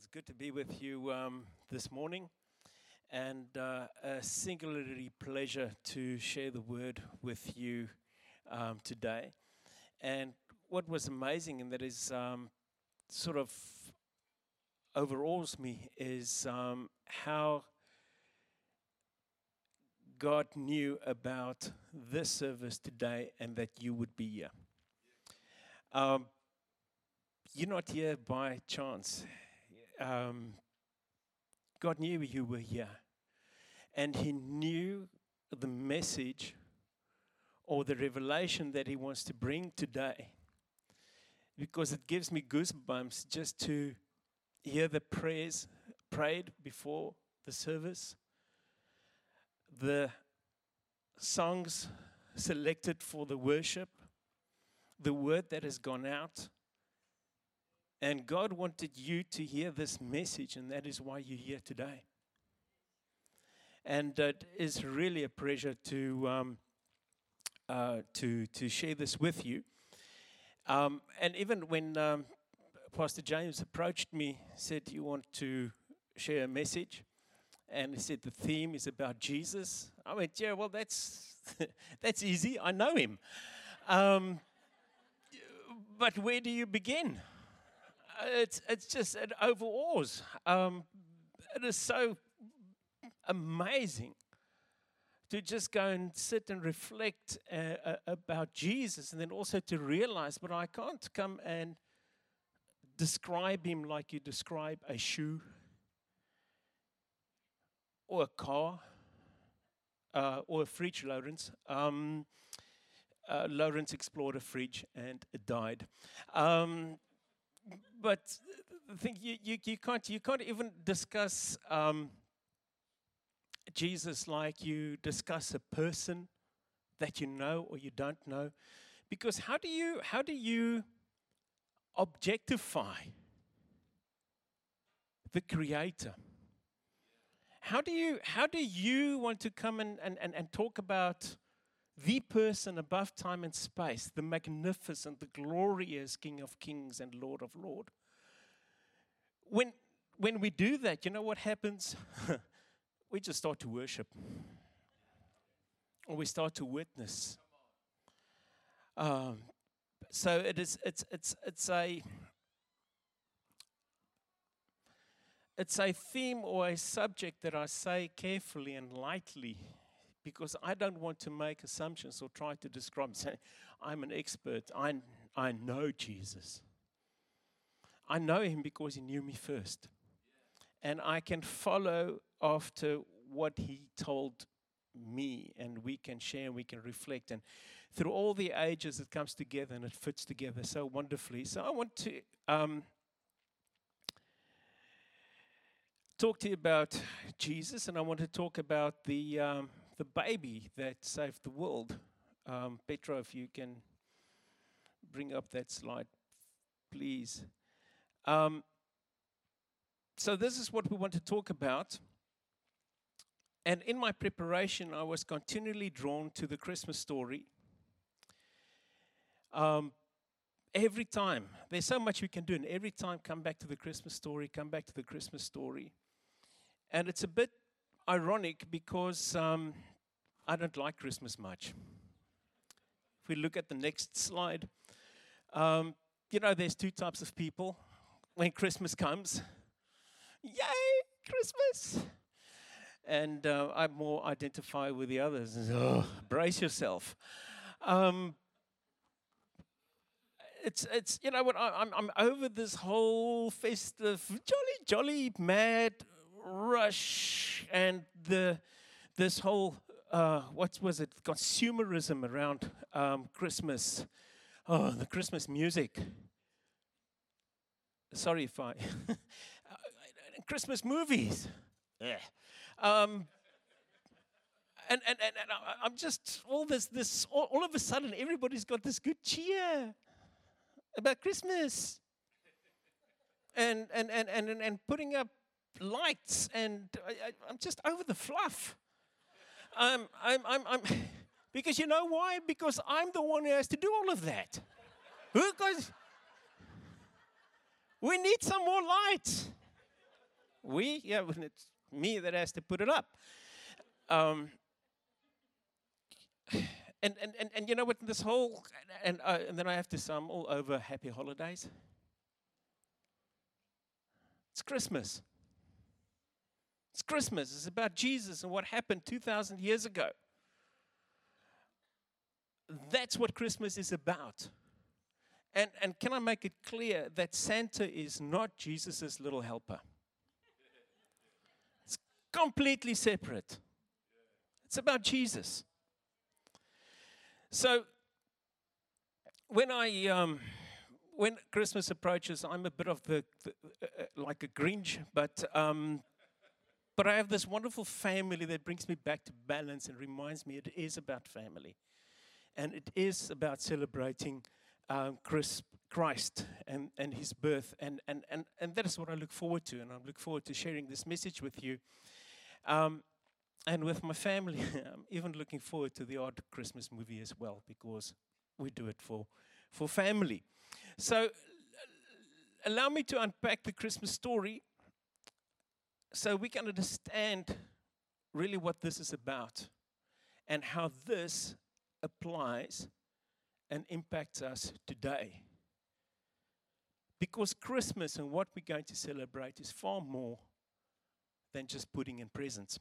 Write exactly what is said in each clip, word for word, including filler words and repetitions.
It's good to be with you um, this morning, and uh, a singularly pleasure to share the word with you um, today. And what was amazing, and that is um, sort of overawes me, is um, how God knew about this service today and that you would be here. Um, you're not here by chance. Um, God knew you were here. And He knew the message or the revelation that He wants to bring today. Because it gives me goosebumps just to hear the prayers prayed before the service, the songs selected for the worship, the word that has gone out. And God wanted you to hear this message, and that is why you're here today. And it is really a pleasure to um, uh, to to share this with you. Um, and even when um, Pastor James approached me, said, "You want to share a message?" and he said the theme is about Jesus. I went, "Yeah, well, that's that's easy. I know Him." Um, but where do you begin? It's it's just it overawes. Um, it is so amazing to just go and sit and reflect uh, uh, about Jesus, and then also to realize, but I can't come and describe Him like you describe a shoe or a car uh, or a fridge, Lawrence. Um, uh, Lawrence explored a fridge and it died. Um, but the thing you, you, you can't you can't even discuss um, Jesus like you discuss a person that you know or you don't know, because how do you how do you objectify the Creator? How do you how do you want to come and, and, and, and talk about the person above time and space, the magnificent, the glorious King of Kings and Lord of Lords? When when we do that, you know what happens? We just start to worship. Or we start to witness. Um, so it is it's it's it's a it's a theme or a subject that I say carefully and lightly, because I don't want to make assumptions or try to describe, say, I'm an expert. I I know Jesus. I know Him because He knew me first. And I can follow after what He told me, and we can share, we can reflect. And through all the ages, it comes together and it fits together so wonderfully. So I want to um, talk to you about Jesus, and I want to talk about the um, the baby that saved the world. Um, Petra, if you can bring up that slide, please. Um, so this is what we want to talk about. And in my preparation, I was continually drawn to the Christmas story. Um, every time, there's so much we can do, and every time come back to the Christmas story, come back to the Christmas story. And it's a bit ironic because um, I don't like Christmas much. If we look at the next slide, um, you know, there's two types of people when Christmas comes. Yay, Christmas! And uh, I more identify with the others. Oh, brace yourself. Um, it's it's you know what I, I'm I'm over this whole festive, jolly jolly mad rush, and the this whole uh, what was it consumerism around um, Christmas. Oh, the Christmas music. Sorry if I Christmas movies. Yeah. Um, and, and, and, and I- I'm just, all this, this all, all of a sudden, everybody's got this good cheer about Christmas. And, and, and, and, and, and putting up lights, and I, I, I'm just over the fluff. Um, I'm, I'm, I'm, because you know why? Because I'm the one who has to do all of that. Who goes, we need some more lights. We? Yeah, when it's me that has to put it up. Um, and, and, and, and you know what, this whole, and, uh, and then I have to say, I'm all over happy holidays. It's Christmas. It's Christmas. It's about Jesus and what happened two thousand years ago. That's what Christmas is about. And, and can I make it clear that Santa is not Jesus' little helper? It's completely separate. It's about Jesus. So when I um, when Christmas approaches, I'm a bit of the, the uh, like a Grinch, but um, but I have this wonderful family that brings me back to balance and reminds me it is about family, and it is about celebrating um, Chris, Christ and, and His birth, and, and and and that is what I look forward to, and I look forward to sharing this message with you. Um, And with my family, I'm even looking forward to the odd Christmas movie as well, because we do it for, for family. So allow me to unpack the Christmas story so we can understand really what this is about and how this applies and impacts us today. Because Christmas and what we're going to celebrate is far more than just putting in presents.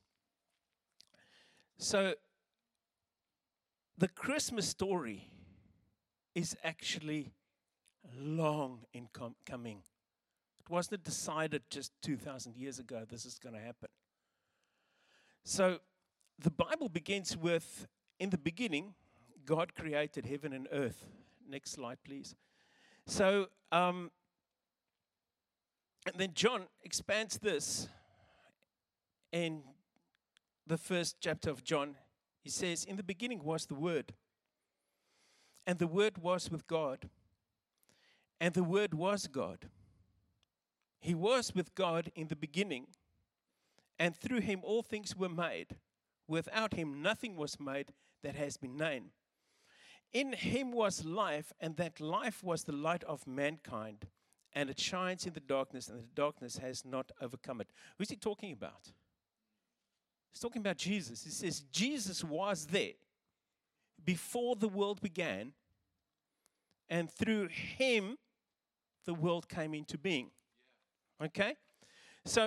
So, the Christmas story is actually long in com- coming. It wasn't decided just two thousand years ago this is going to happen. So, the Bible begins with, in the beginning, God created heaven and earth. Next slide, please. So, um, and then John expands this in the first chapter of John. He says, in the beginning was the Word, and the Word was with God, and the Word was God. He was with God in the beginning, and through Him all things were made. Without Him nothing was made that has been named. In Him was life, and that life was the light of mankind, and it shines in the darkness, and the darkness has not overcome it. Who's he talking about? He's talking about Jesus. He says Jesus was there before the world began, and through Him, the world came into being. Okay? So,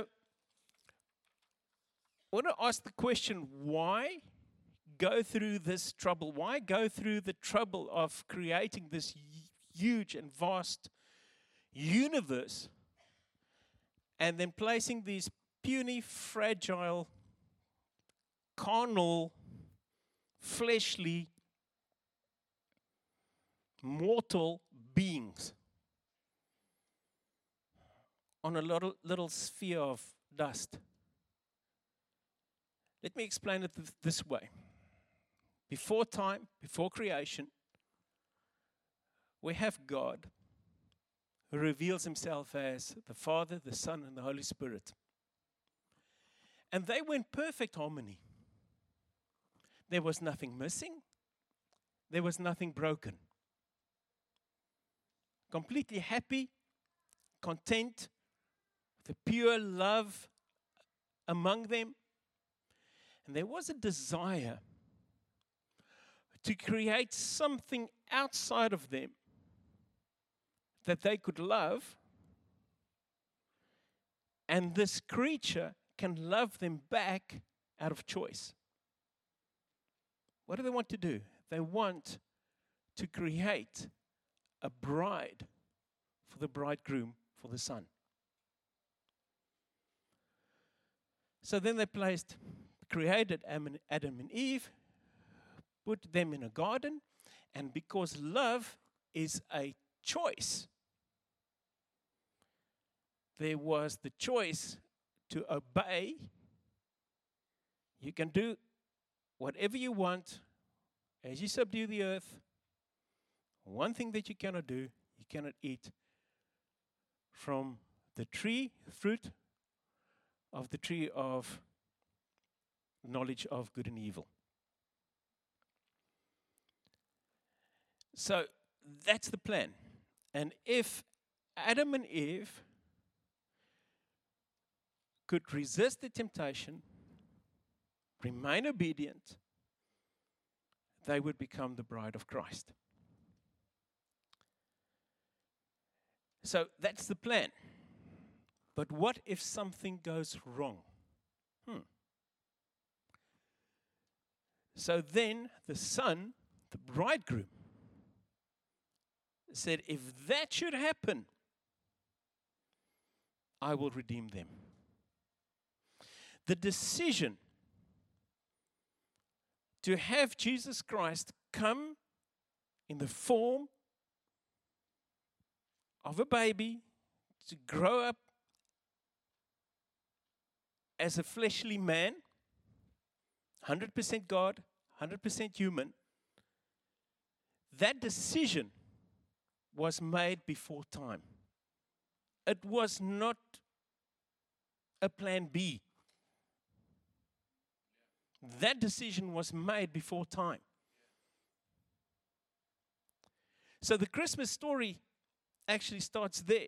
I want to ask the question, why go through this trouble? Why go through the trouble of creating this huge and vast universe and then placing these puny, fragile, carnal, fleshly, mortal beings on a little, little sphere of dust? Let me explain it th- this way. Before time, before creation, we have God who reveals Himself as the Father, the Son, and the Holy Spirit. And they were in perfect harmony. There was nothing missing. There was nothing broken. Completely happy, content, the pure love among them. And there was a desire to create something outside of them that they could love, and this creature can love them back out of choice. What do they want to do? They want to create a bride for the bridegroom, for the son. So then they placed, created Adam and Eve, put them in a garden, and because love is a choice, there was the choice to obey. You can do whatever you want as you subdue the earth. One thing that you cannot do, you cannot eat from the tree, fruit of the tree of knowledge of good and evil. So that's the plan. And if Adam and Eve could resist the temptation, remain obedient, they would become the bride of Christ. So that's the plan. But what if something goes wrong? Hmm. So then the son, the bridegroom, said, if that should happen, I will redeem them. The decision to have Jesus Christ come in the form of a baby, to grow up as a fleshly man, one hundred percent God, one hundred percent human, that decision was made before time. It was not a plan B. That decision was made before time. So the Christmas story actually starts there.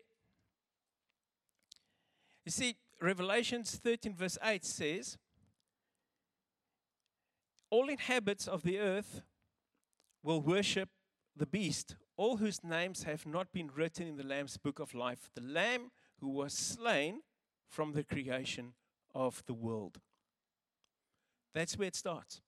You see, Revelations thirteen verse eight says, all inhabitants of the earth will worship the beast, all whose names have not been written in the Lamb's book of life, the Lamb who was slain from the creation of the world. That's where it starts.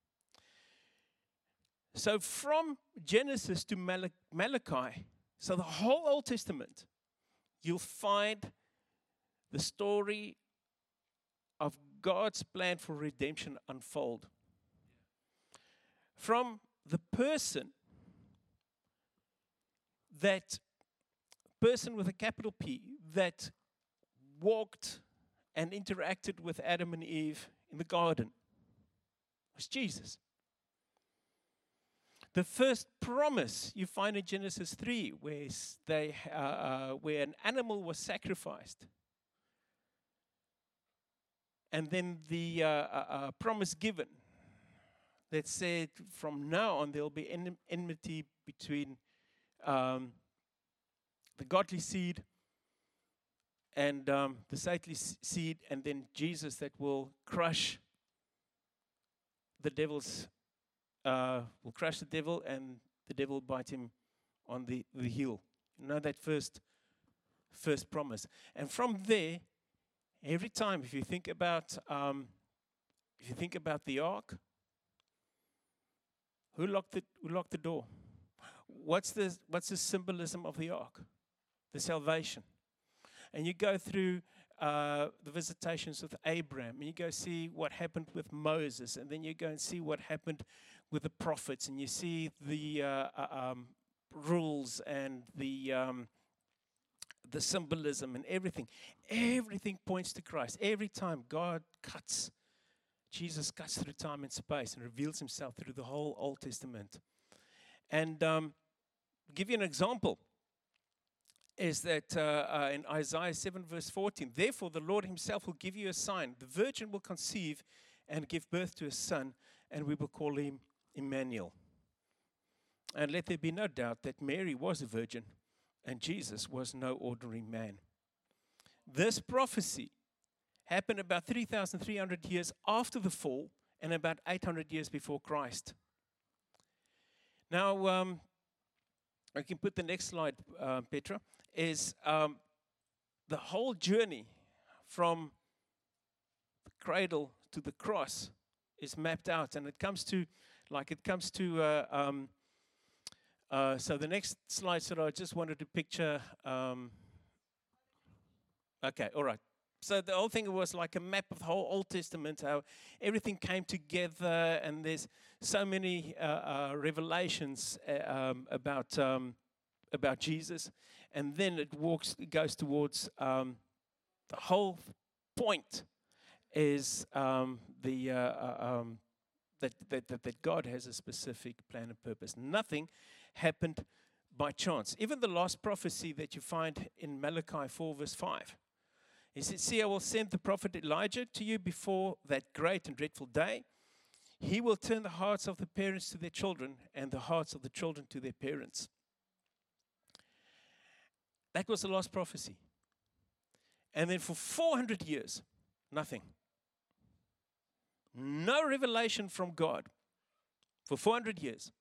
So from Genesis to Mal- Malachi, so the whole Old Testament, you'll find the story of God's plan for redemption unfold. From the person, that person with a capital P, that walked and interacted with Adam and Eve in the garden, was Jesus. The first promise you find in Genesis three, where they, uh, uh, where an animal was sacrificed, and then the uh, uh, uh, promise given that said, from now on there will be en- enmity between um, the godly seed and um, the saintly seed, and then Jesus that will crush the devil's, uh, will crush the devil, and the devil will bite him on the, the heel. You know that first, first promise. And from there, every time, if you think about, um, if you think about the ark, who locked the who locked the door? What's the what's the symbolism of the ark? The salvation. And you go through uh, the visitations with Abraham, and you go see what happened with Moses, and then you go and see what happened with the prophets, and you see the uh, uh, um, rules and the um, the symbolism and everything. Everything points to Christ. Every time God cuts, Jesus cuts through time and space and reveals himself through the whole Old Testament. And um, give you an example. Is that uh, uh, in Isaiah seven verse fourteen, therefore the Lord himself will give you a sign. The virgin will conceive and give birth to a son, and we will call him Emmanuel. And let there be no doubt that Mary was a virgin, and Jesus was no ordinary man. This prophecy happened about three thousand three hundred years after the fall and about eight hundred years before Christ. Now, um, I can put the next slide, uh, Petra, is um, the whole journey from the cradle to the cross is mapped out, and it comes to, like it comes to, uh, um, uh, so the next slide, so I just wanted to picture, um, okay, all right. So the whole thing was like a map of the whole Old Testament, how everything came together, and there's so many uh, uh, revelations uh, um, about um, about Jesus, and then it walks, it goes towards um, the whole point is um, the uh, uh, um, that, that that that God has a specific plan and purpose. Nothing happened by chance. Even the last prophecy that you find in Malachi four verse five. He said, see, I will send the prophet Elijah to you before that great and dreadful day. He will turn the hearts of the parents to their children and the hearts of the children to their parents. That was the last prophecy. And then for four hundred years, Nothing. No revelation from God for four hundred years.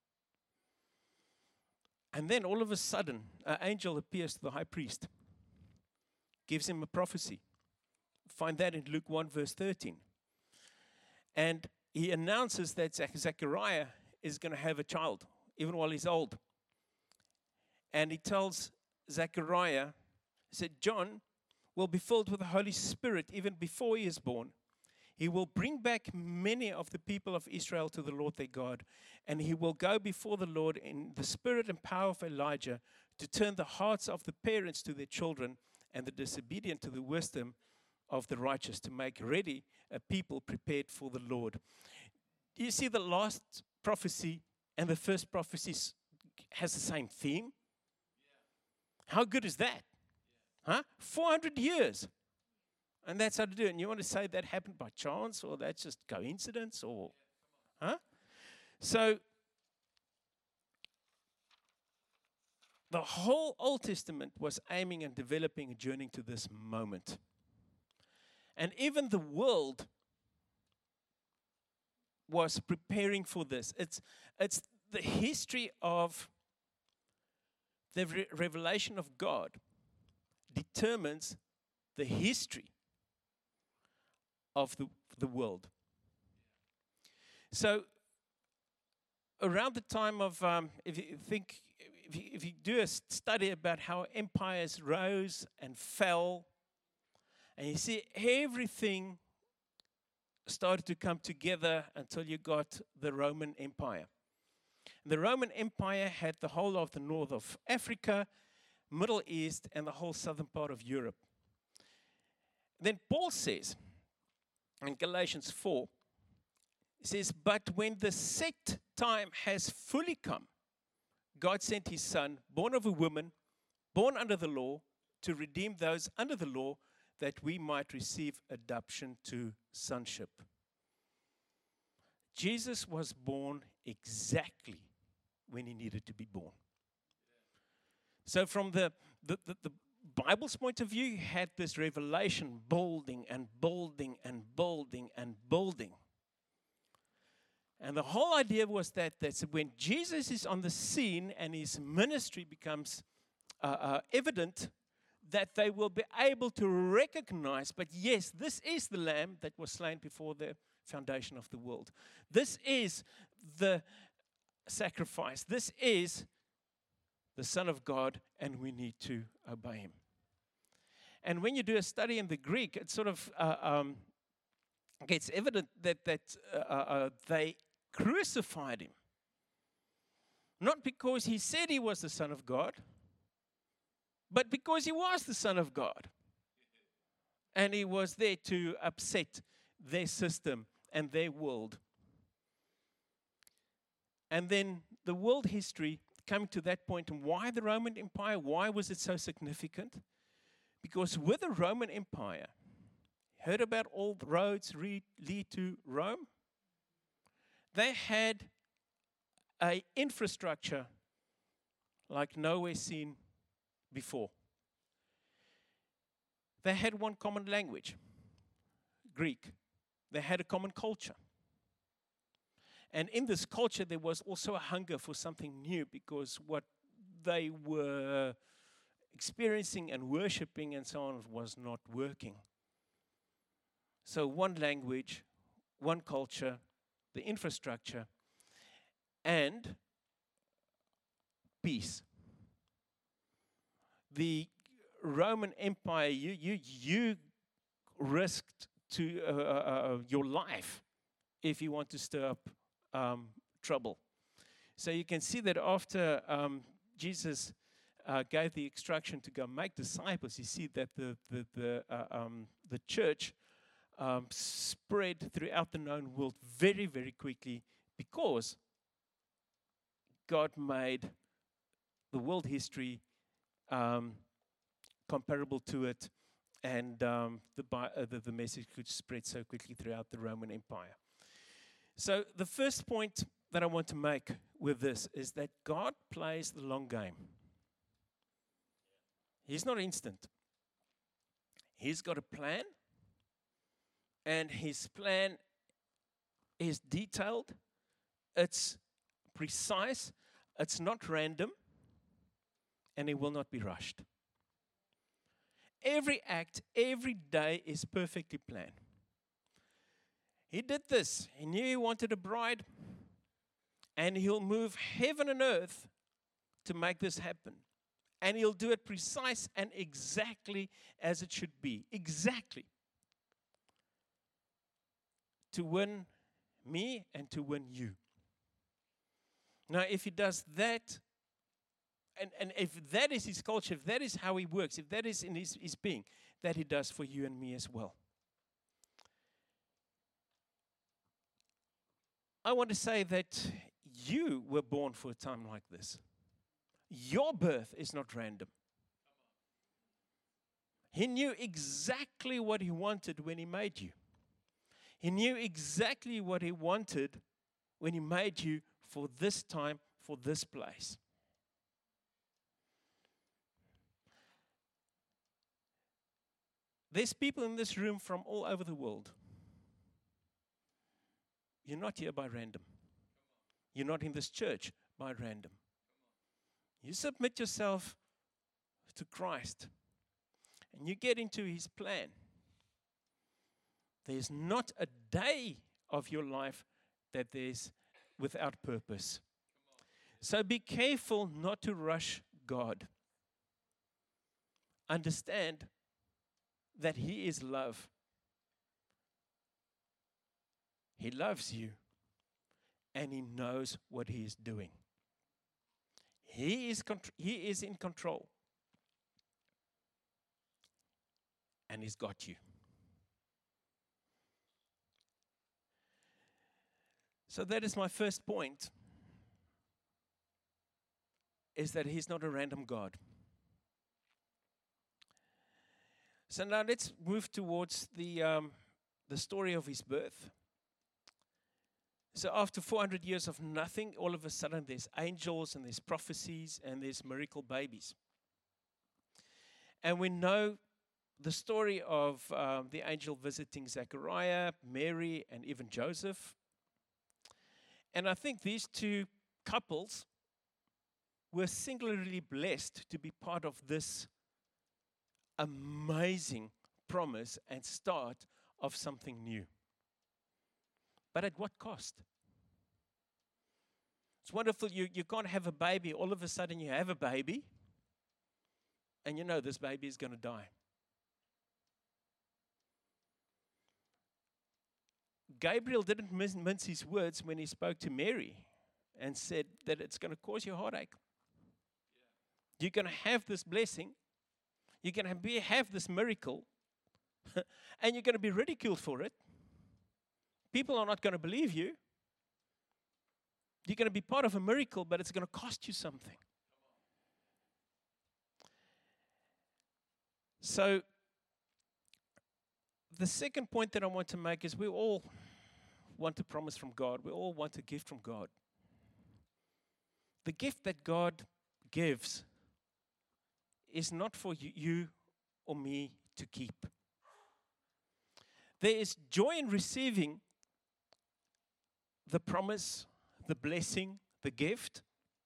And then all of a sudden, an angel appears to the high priest, gives him a prophecy. Find that in Luke one, verse thirteen. And he announces that Zechariah is going to have a child, even while he's old. And he tells Zechariah, he said, John will be filled with the Holy Spirit even before he is born. He will bring back many of the people of Israel to the Lord their God, and he will go before the Lord in the spirit and power of Elijah to turn the hearts of the parents to their children and the disobedient to the wisdom of the righteous, to make ready a people prepared for the Lord. You see, the last prophecy and the first prophecy has the same theme. How good is that? Huh? four hundred years. And that's how to do it. And you want to say that happened by chance, or that's just coincidence, or, huh? So, the whole Old Testament was aiming and developing and journeying to this moment. And even the world was preparing for this. It's, it's the history of the re- revelation of God determines the history of the, the world. So, around the time of, um, if you think, if you, if you do a study about how empires rose and fell, and you see everything started to come together until you got the Roman Empire. The Roman Empire had the whole of the north of Africa, Middle East, and the whole southern part of Europe. Then Paul says, in Galatians four, he says, but when the set time has fully come, God sent his son, born of a woman, born under the law, to redeem those under the law, that we might receive adoption to sonship. Jesus was born exactly when he needed to be born. So from the, the, the, the Bible's point of view, you had this revelation building and building and building and building. And the whole idea was that that's when Jesus is on the scene and his ministry becomes uh, uh, evident, that they will be able to recognize, but yes, this is the Lamb that was slain before the foundation of the world. This is the sacrifice. This is the Son of God, and we need to obey him. And when you do a study in the Greek, it sort of uh, um, gets evident that, that uh, uh, they crucified him. Not because he said he was the Son of God, but because he was the Son of God. And he was there to upset their system and their world. And then the world history coming to that point, and why the Roman Empire, why was it so significant? Because with the Roman Empire, heard about all the roads lead, lead to Rome? They had an infrastructure like nowhere seen before. They had one common language, Greek. They had a common culture. And in this culture, there was also a hunger for something new, because what they were experiencing and worshiping and so on was not working. So one language, one culture, the infrastructure, and peace. The Roman Empire, you you you risked to uh, uh, your life if you want to stir up um, trouble. So you can see that after um, Jesus uh, gave the instruction to go make disciples, you see that the the the uh, um, the church um, spread throughout the known world very very quickly, because God made the world history um, comparable to it, and um, the, uh, the the message could spread so quickly throughout the Roman Empire. So the first point that I want to make with this is that God plays the long game. He's not instant. He's got a plan, And his plan is detailed, it's precise, it's not random, and it will not be rushed. Every act, every day is perfectly planned. He did this. He knew he wanted a bride, and he'll move heaven and earth to make this happen. And he'll do it precise and exactly as it should be. Exactly. To win me and to win you. Now, if he does that, and, and if that is his culture, if that is how he works, if that is in his, his being, that he does for you and me as well. I want to say that you were born for a time like this. Your birth is not random. He knew exactly what he wanted when he made you. He knew exactly what he wanted when he made you for this time, for this place. There's people in this room from all over the world. You're not here by random. You're not in this church by random. You submit yourself to Christ and you get into his plan. There's not a day of your life that there's without purpose. So be careful not to rush God. Understand that he is love. He loves you and he knows what he is doing. He is, contr- he is in control. And he's got you. So that is my first point, is that he's not a random God. So now let's move towards the, um, the story of his birth. So after four hundred years of nothing, all of a sudden there's angels and there's prophecies and there's miracle babies. And we know the story of um, the angel visiting Zechariah, Mary, and even Joseph. And I think these two couples were singularly blessed to be part of this amazing promise and start of something new. But at what cost? It's wonderful. You, you can't have a baby. All of a sudden you have a baby. And you know this baby is going to die. Gabriel didn't mince his words when he spoke to Mary and said that it's going to cause you heartache. Yeah. You're going to have this blessing. You're going to be, have this miracle. And you're going to be ridiculed for it. People are not going to believe you. You're going to be part of a miracle, but it's going to cost you something. So, the second point that I want to make is we all want a promise from God. We all want a gift from God. The gift that God gives is not for you, you or me to keep. There is joy in receiving the promise, the blessing, the gift,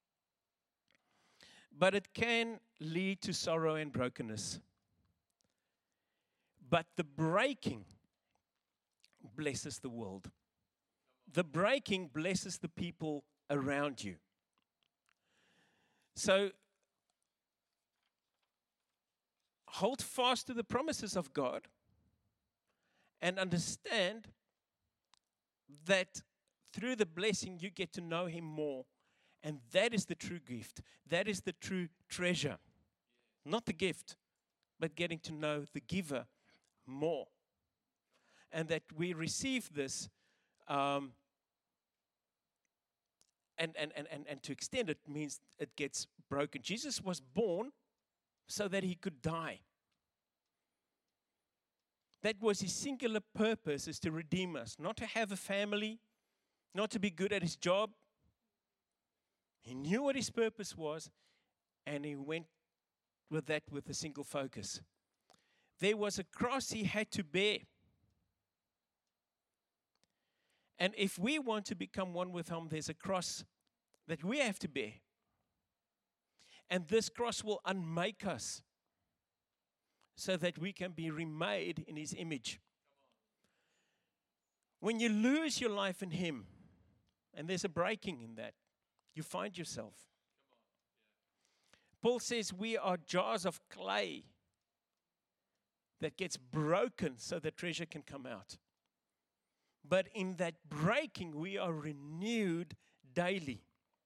but it can lead to sorrow and brokenness. But the breaking blesses the world. The breaking blesses the people around you. So, hold fast to the promises of God and understand that through the blessing you get to know him more. And that is the true gift. That is the true treasure. Not the gift, but getting to know the giver more. And that we receive this um, and, and, and, and, and to extend it means it gets broken. Jesus was born so that he could die. That was his singular purpose, is to redeem us. Not to have a family, not to be good at his job. He knew what his purpose was, and he went with that with a single focus. There was a cross he had to bear. And if we want to become one with Him, there's a cross that we have to bear. And this cross will unmake us so that we can be remade in His image. When you lose your life in Him, and there's a breaking in that, you find yourself. Paul says we are jars of clay that gets broken so the treasure can come out. But in that breaking, we are renewed daily.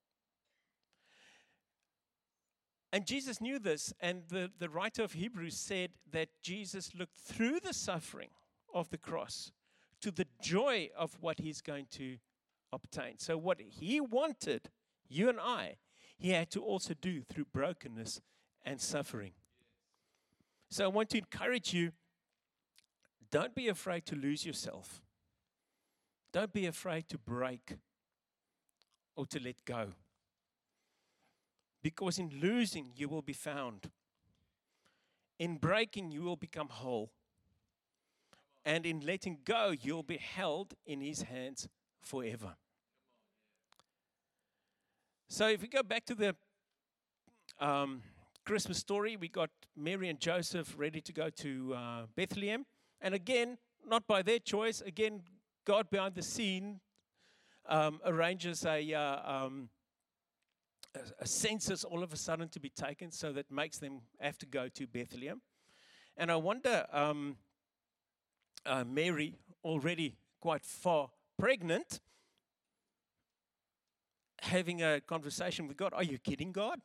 And Jesus knew this, and the, the writer of Hebrews said that Jesus looked through the suffering of the cross to the joy of what He's going to obtain. So what He wanted, you and I, He had to also do through brokenness and suffering. So I want to encourage you, don't be afraid to lose yourself. Don't be afraid to break or to let go. Because in losing, you will be found. In breaking, you will become whole. And in letting go, you'll be held in His hands forever. So if we go back to the um, Christmas story, we got Mary and Joseph ready to go to uh, Bethlehem. And again, not by their choice. Again, God behind the scene um, arranges a... Uh, um, a census all of a sudden to be taken, so that makes them have to go to Bethlehem. And I wonder, um, uh, Mary, already quite far pregnant, having a conversation with God. Are you kidding, God?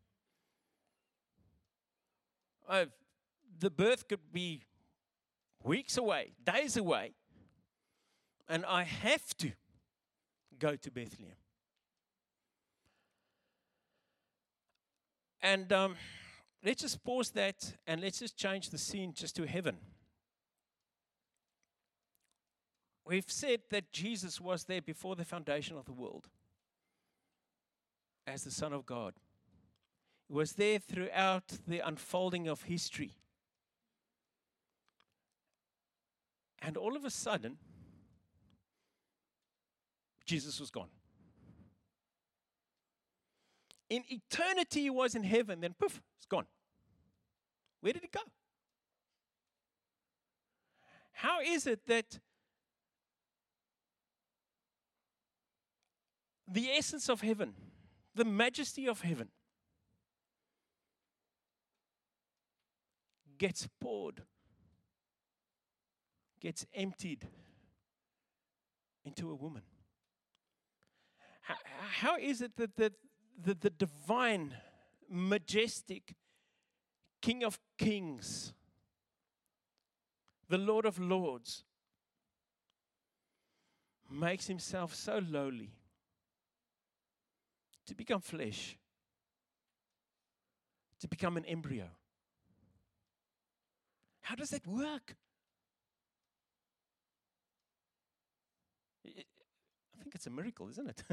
Uh, the birth could be weeks away, days away, and I have to go to Bethlehem. And um, let's just pause that and let's just change the scene just to heaven. We've said that Jesus was there before the foundation of the world as the Son of God. He was there throughout the unfolding of history. And all of a sudden, Jesus was gone. In eternity, He was in heaven, then poof, it's gone. Where did He go? How is it that the essence of heaven, the majesty of heaven, gets poured, gets emptied into a woman? How, how is it that, that The, the divine, majestic King of Kings, the Lord of Lords, makes Himself so lowly to become flesh, to become an embryo? How does that work? I think it's a miracle, isn't it?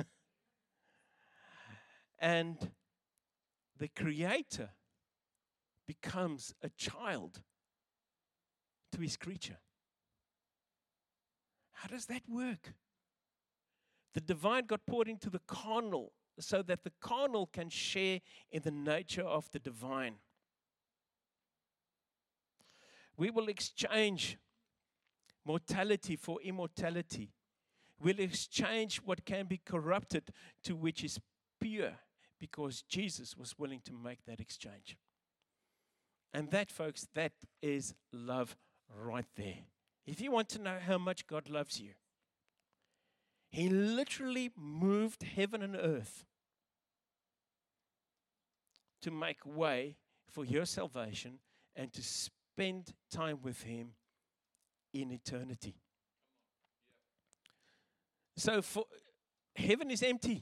And the Creator becomes a child to His creature. How does that work? The divine got poured into the carnal so that the carnal can share in the nature of the divine. We will exchange mortality for immortality. We'll exchange what can be corrupted to which is pure, because Jesus was willing to make that exchange. And that, folks, that is love right there. If you want to know how much God loves you, He literally moved heaven and earth to make way for your salvation and to spend time with Him in eternity. So for heaven is empty.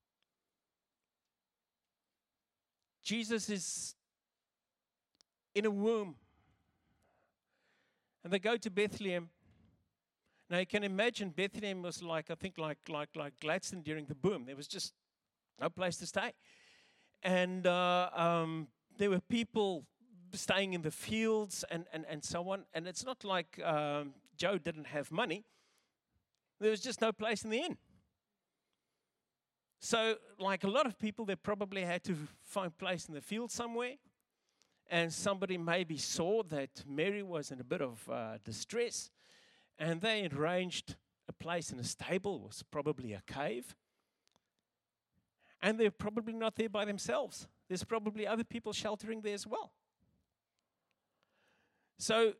Jesus is in a womb. And they go to Bethlehem. Now you can imagine Bethlehem was like, I think like like like Gladstone during the boom. There was just no place to stay. And uh, um, there were people staying in the fields and, and, and so on. And it's not like um, Joe didn't have money. There was just no place in the inn. So, like a lot of people, they probably had to find place in the field somewhere. And somebody maybe saw that Mary was in a bit of uh, distress. And they arranged a place in a stable. It was probably a cave. And they're probably not there by themselves. There's probably other people sheltering there as well. So,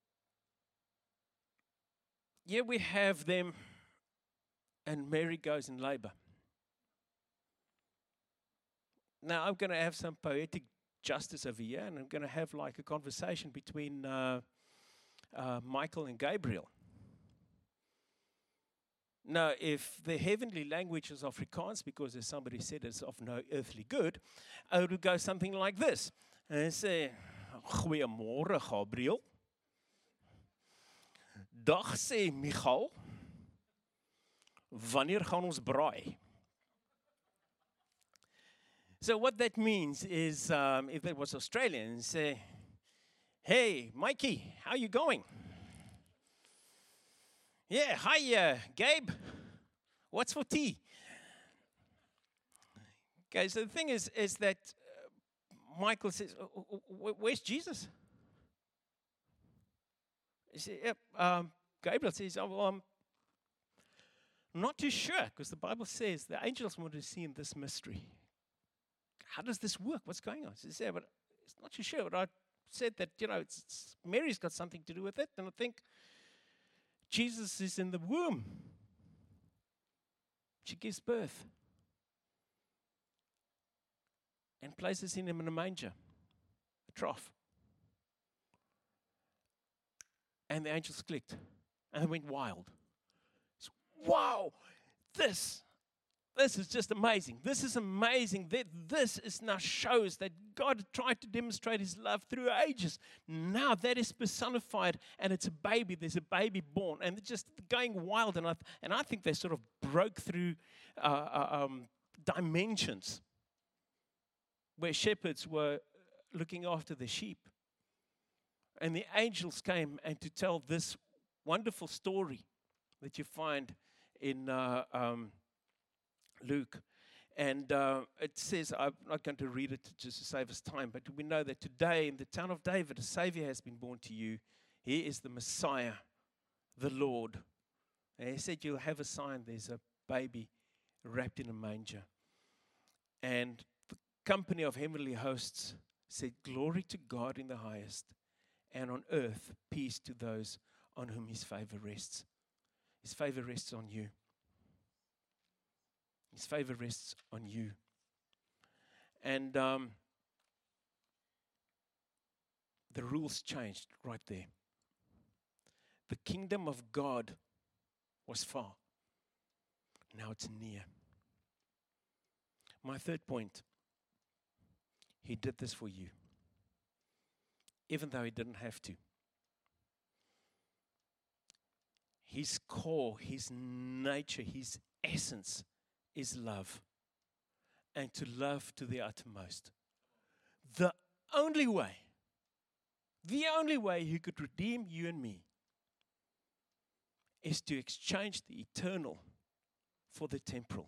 here we have them, and Mary goes in labor. Now, I'm going to have some poetic justice over here, and I'm going to have like a conversation between uh, uh, Michael and Gabriel. Now, if the heavenly language is Afrikaans, because as somebody said it's of no earthly good, it would go something like this. And say, Goeiemôre, Gabriel. Dag sê Michael. Wanneer gaan ons braai? So what that means is, um, if it was Australian, say, hey, Mikey, how you going? Yeah, hi, uh, Gabe. What's for tea? Okay, so the thing is, is that uh, Michael says, where's Jesus? He says, yep. Um, Gabriel says, oh, well, I'm not too sure, because the Bible says the angels want to see in this mystery. How does this work? What's going on? He says, yeah, but it's not too sure. But I said that, you know, it's, it's, Mary's got something to do with it. And I think Jesus is in the womb. She gives birth and places him in a manger, a trough. And the angels clicked and they went wild. So, wow, this, this is just amazing. This is amazing. That this is now shows that God tried to demonstrate his love through ages. Now that is personified, and it's a baby. There's a baby born, and they're just going wild. And I, and I think they sort of broke through uh, uh, um, dimensions where shepherds were looking after the sheep. And the angels came and to tell this wonderful story that you find in uh, um, Luke. And uh, it says, I'm not going to read it just to save us time, but we know that today in the town of David, a Savior has been born to you. He is the Messiah, the Lord. And he said, you'll have a sign. There's a baby wrapped in a manger. And the company of heavenly hosts said, glory to God in the highest, and on earth, peace to those on whom his favor rests. His favor rests on you. His favor rests on you. And um, the rules changed right there. The kingdom of God was far. Now it's near. My third point, he did this for you, even though he didn't have to. His core, his nature, his essence is love, and to love to the uttermost. The only way, the only way he could redeem you and me is to exchange the eternal for the temporal.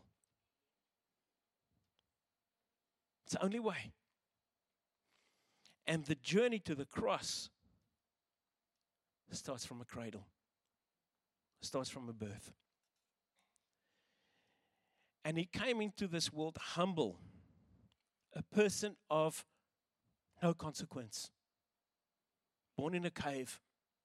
It's the only way. And the journey to the cross starts from a cradle, starts from a birth. And he came into this world humble, a person of no consequence, born in a cave,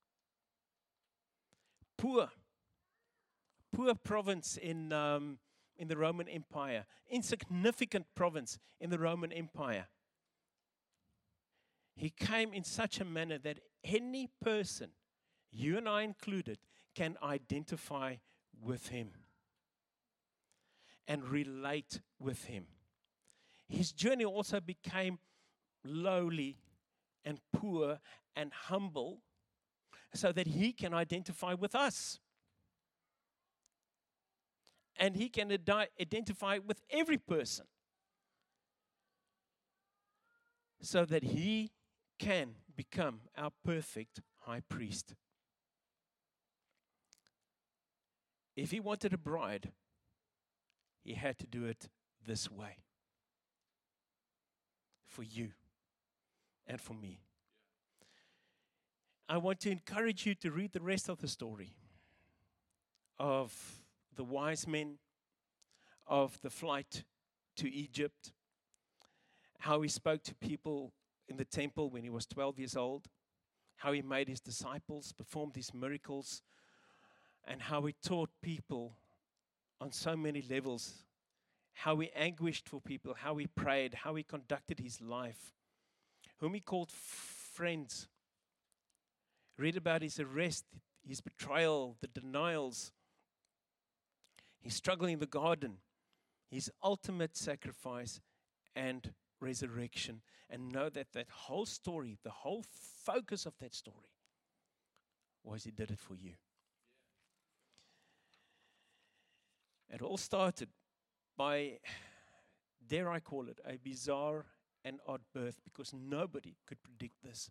poor, poor province in, um, in the Roman Empire, insignificant province in the Roman Empire. He came in such a manner that any person, you and I included, can identify with him and relate with him. His journey also became lowly and poor and humble so that he can identify with us. And he can ad- identify with every person so that he can become our perfect high priest. if he wanted a bride, he had to do it this way. For you and for me. I want to encourage you to read the rest of the story of the wise men, of the flight to Egypt, how he spoke to people in the temple when he was twelve years old, how he made his disciples, performed these miracles, and how he taught people on so many levels, how he anguished for people, how he prayed, how he conducted his life, whom he called friends. Read about his arrest, his betrayal, the denials, his struggle in the garden, his ultimate sacrifice and resurrection. And know that that whole story, the whole focus of that story, was he did it for you. It all started by, dare I call it, a bizarre and odd birth, because nobody could predict this.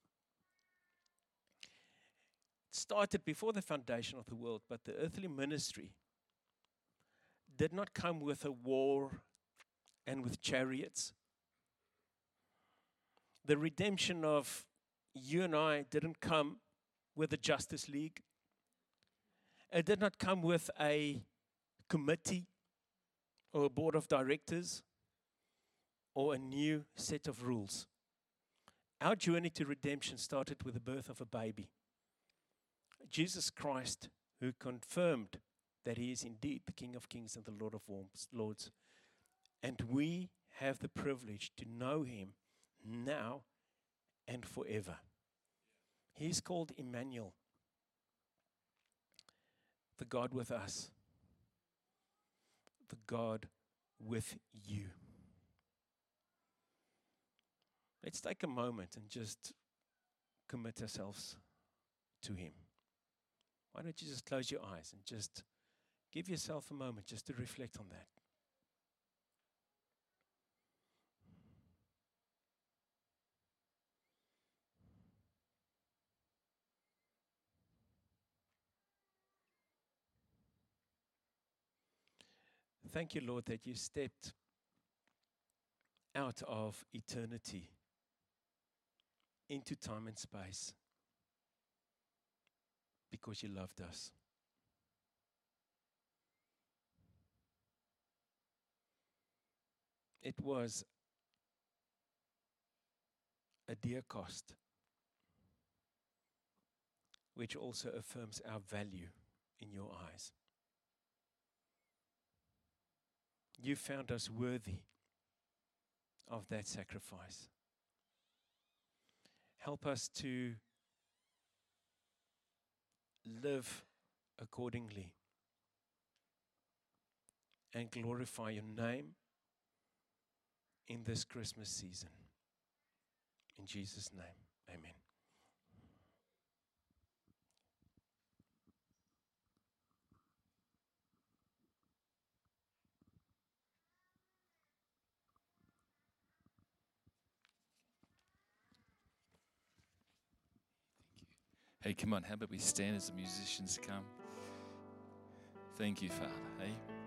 It started before the foundation of the world, but the earthly ministry did not come with a war and with chariots. The redemption of you and I didn't come with a Justice League. It did not come with a committee or a board of directors or a new set of rules. Our journey to redemption started with the birth of a baby. Jesus Christ, who confirmed that he is indeed the King of Kings and the Lord of Lords. And we have the privilege to know him now and forever. He is called Emmanuel, the God with us, the God with you. Let's take a moment and just commit ourselves to him. Why don't you just close your eyes and just give yourself a moment just to reflect on that. Thank you, Lord, that you stepped out of eternity into time and space because you loved us. It was a dear cost, which also affirms our value in your eyes. You found us worthy of that sacrifice. Help us to live accordingly and glorify your name in this Christmas season. In Jesus' name, amen. Hey, come on, how about we stand as the musicians come? Thank you, Father. Hey.